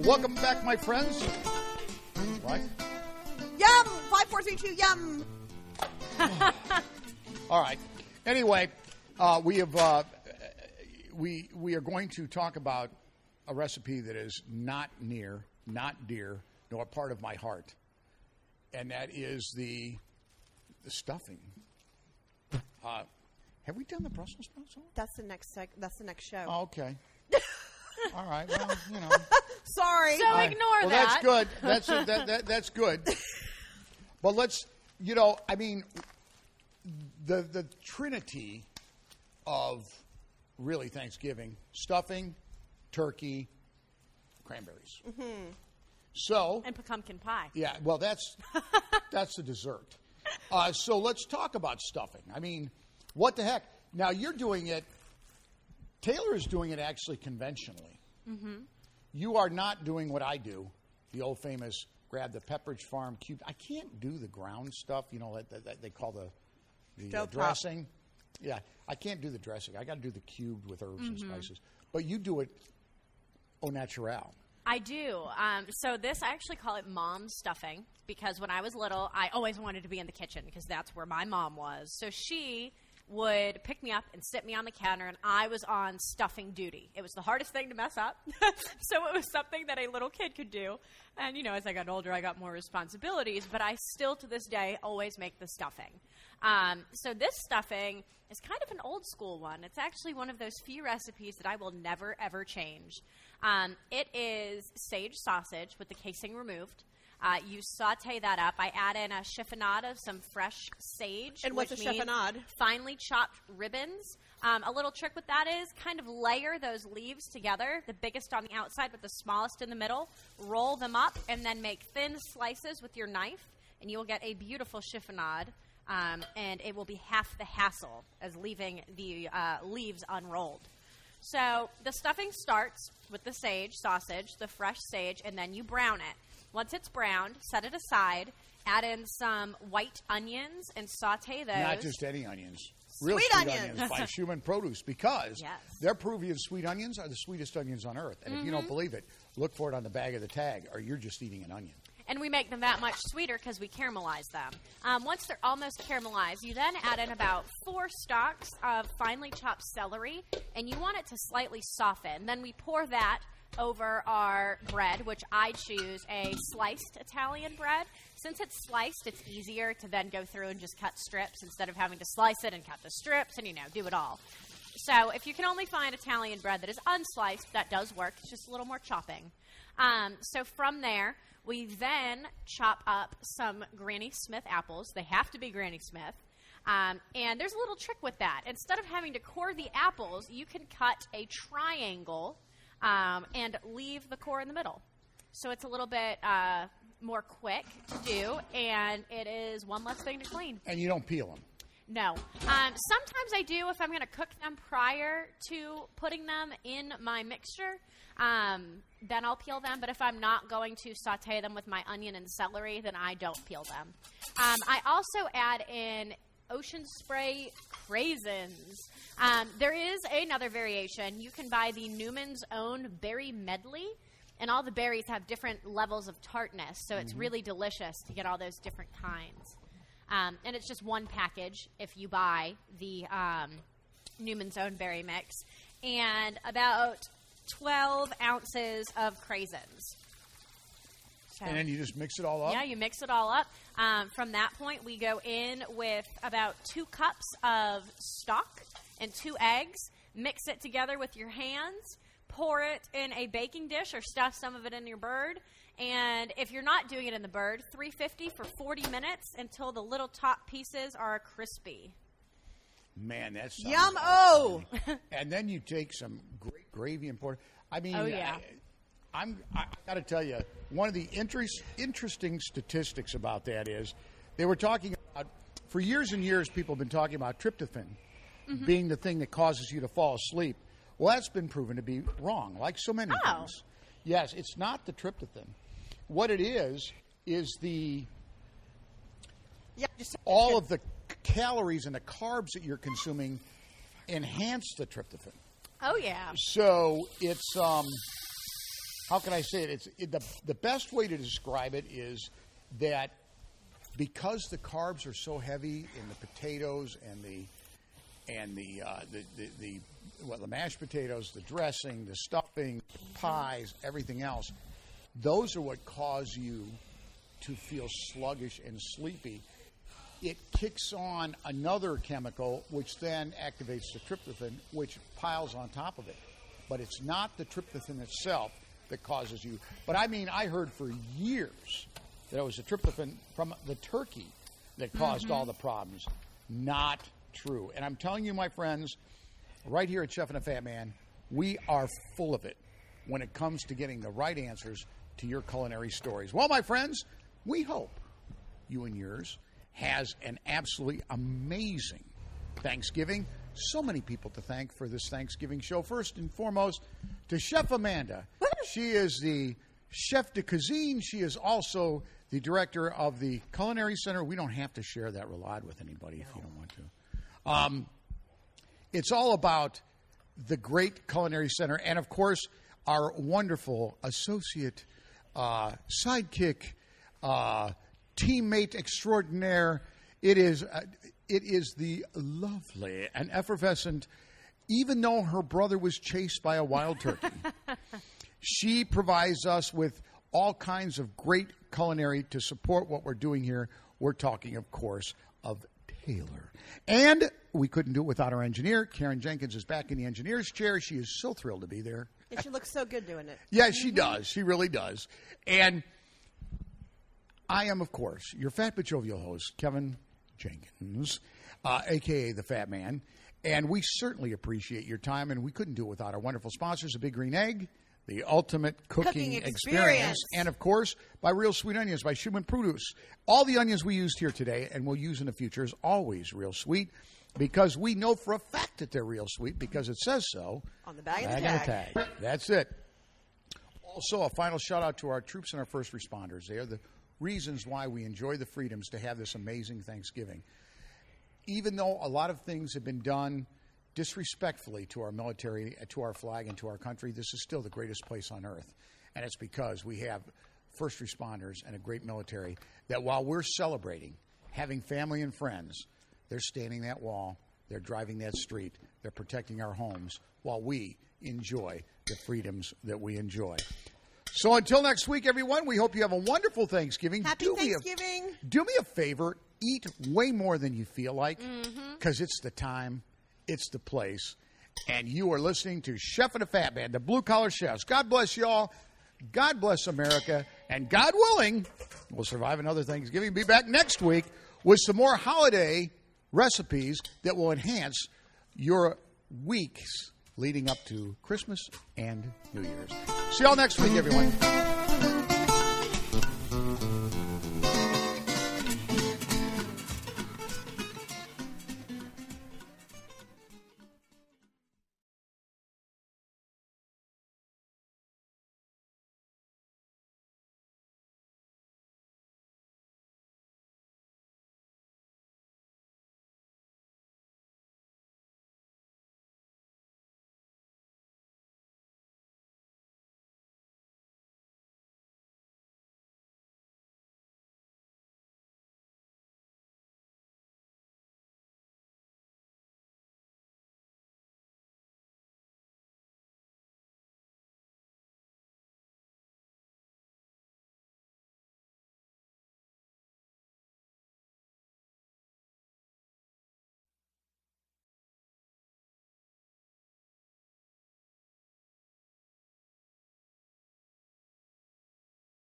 Welcome back, my friends. What? Yum! 5, 4, 3, 2, yum! All right. Anyway, we are going to talk about a recipe that is not near, not dear, nor a part of my heart, and that is the stuffing. Have we done the Brussels sprouts? That's the next show. Oh, okay. All right. Well, you know. Sorry. So ignore that. Well, that's good. That's good. But let's, I mean, the trinity of really Thanksgiving: stuffing, turkey, cranberries. Mm-hmm. So and pumpkin pie. Yeah. Well, that's the dessert. So let's talk about stuffing. I mean, what the heck? Now you're doing it. Taylor is doing it actually conventionally. Mm-hmm. You are not doing what I do, the old famous grab the Pepperidge Farm cube. I can't do the ground stuff, that they call the dressing. Yeah, I can't do the dressing. I got to do the cubed with herbs and spices. But you do it au naturel. I do. So this, I actually call it mom stuffing because when I was little, I always wanted to be in the kitchen because that's where my mom was. So she would pick me up and sit me on the counter, and I was on stuffing duty. It was the hardest thing to mess up, so it was something that a little kid could do. And, as I got older, I got more responsibilities, but I still, to this day, always make the stuffing. So this stuffing is kind of an old school one. It's actually one of those few recipes that I will never, ever change. It is sage sausage with the casing removed. You saute that up. I add in a chiffonade of some fresh sage. And what's a chiffonade? Finely chopped ribbons. A little trick with that is kind of layer those leaves together, the biggest on the outside with the smallest in the middle. Roll them up and then make thin slices with your knife, and you will get a beautiful chiffonade. And it will be half the hassle as leaving the leaves unrolled. So the stuffing starts with the sage sausage, the fresh sage, and then you brown it. Once it's browned, set it aside, add in some white onions, and saute those. Not just any onions. Real sweet onions by Human Produce, because their Peruvian sweet onions are the sweetest onions on earth. And if you don't believe it, look for it on the back of the tag, or you're just eating an onion. And we make them that much sweeter because we caramelize them. Once they're almost caramelized, you then add in about 4 stalks of finely chopped celery, and you want it to slightly soften. Then we pour that over our bread, which I choose a sliced Italian bread. Since it's sliced, it's easier to then go through and just cut strips instead of having to slice it and cut the strips and, do it all. So if you can only find Italian bread that is unsliced, that does work. It's just a little more chopping. So from there, we then chop up some Granny Smith apples. They have to be Granny Smith. And there's a little trick with that. Instead of having to core the apples, you can cut a triangle and leave the core in the middle. So it's a little bit more quick to do, and it is one less thing to clean. And you don't peel them? No. Sometimes I do if I'm going to cook them prior to putting them in my mixture. Then I'll peel them. But if I'm not going to saute them with my onion and celery, then I don't peel them. I also add in Ocean Spray craisins. There is another variation. You can buy the Newman's Own Berry Medley, and all the berries have different levels of tartness, so it's really delicious to get all those different kinds. And it's just one package if you buy the Newman's Own Berry Mix, and about 12 ounces of craisins. So, and then you just mix it all up? Yeah, you mix it all up. From that point, we go in with about 2 cups of stock and 2 eggs. Mix it together with your hands. Pour it in a baking dish or stuff some of it in your bird. And if you're not doing it in the bird, 350 for 40 minutes until the little top pieces are crispy. Man, that's Yum-o! And then you take some great gravy and pour. I mean, oh, yeah. I got to tell you, one of the interesting statistics about that is they were talking about, for years and years, people have been talking about tryptophan being the thing that causes you to fall asleep. Well, that's been proven to be wrong, like so many things. Yes, it's not the tryptophan. What it is the all of the calories and the carbs that you're consuming enhance the tryptophan. Oh, yeah. So it's, how how can I say it? The best way to describe it is that because the carbs are so heavy in the potatoes and the mashed potatoes, the dressing, the stuffing, the pies, everything else, those are what cause you to feel sluggish and sleepy. It kicks on another chemical, which then activates the tryptophan, which piles on top of it. But it's not the tryptophan itself that causes you. But I mean, I heard for years that it was the tryptophan from the turkey that caused all the problems. Not true. And I'm telling you, my friends, right here at Chef and a Fat Man, we are full of it when it comes to getting the right answers to your culinary stories. Well, my friends, we hope you and yours has an absolutely amazing Thanksgiving. So many people to thank for this Thanksgiving show. First and foremost, to Chef Amanda. She is the chef de cuisine. She is also the director of the Culinary Center. We don't have to share that roulade with anybody if you don't want to. It's all about the great Culinary Center and, of course, our wonderful associate, sidekick, teammate extraordinaire. It is the lovely and effervescent, even though her brother was chased by a wild turkey. She provides us with all kinds of great culinary to support what we're doing here. We're talking, of course, of Taylor. And we couldn't do it without our engineer. Karen Jenkins is back in the engineer's chair. She is so thrilled to be there. And she looks so good doing it. Yeah, she does. She really does. And I am, of course, your fat but jovial host, Kevin Jenkins, a.k.a. the Fat Man. And we certainly appreciate your time, and we couldn't do it without our wonderful sponsors, the Big Green Egg, the ultimate cooking experience, and, of course, by Real Sweet Onions, by Schumann Produce. All the onions we used here today and will use in the future is always real sweet, because we know for a fact that they're real sweet because it says so On the bag and the tag. That's it. Also, a final shout-out to our troops and our first responders. They are the reasons why we enjoy the freedoms to have this amazing Thanksgiving. Even though a lot of things have been done disrespectfully to our military, to our flag, and to our country, this is still the greatest place on earth. And it's because we have first responders and a great military that while we're celebrating, having family and friends, they're standing that wall, they're driving that street, they're protecting our homes while we enjoy the freedoms that we enjoy. So until next week, everyone, we hope you have a wonderful Thanksgiving. Happy Thanksgiving. Do me a favor. Eat way more than you feel like, because it's the time, it's the place, and you are listening to Chef and a Fat Man, the Blue Collar Chefs. God bless you all. God bless America. And God willing, we'll survive another Thanksgiving. Be back next week with some more holiday recipes that will enhance your weeks leading up to Christmas and New Year's. See y'all next week, everyone.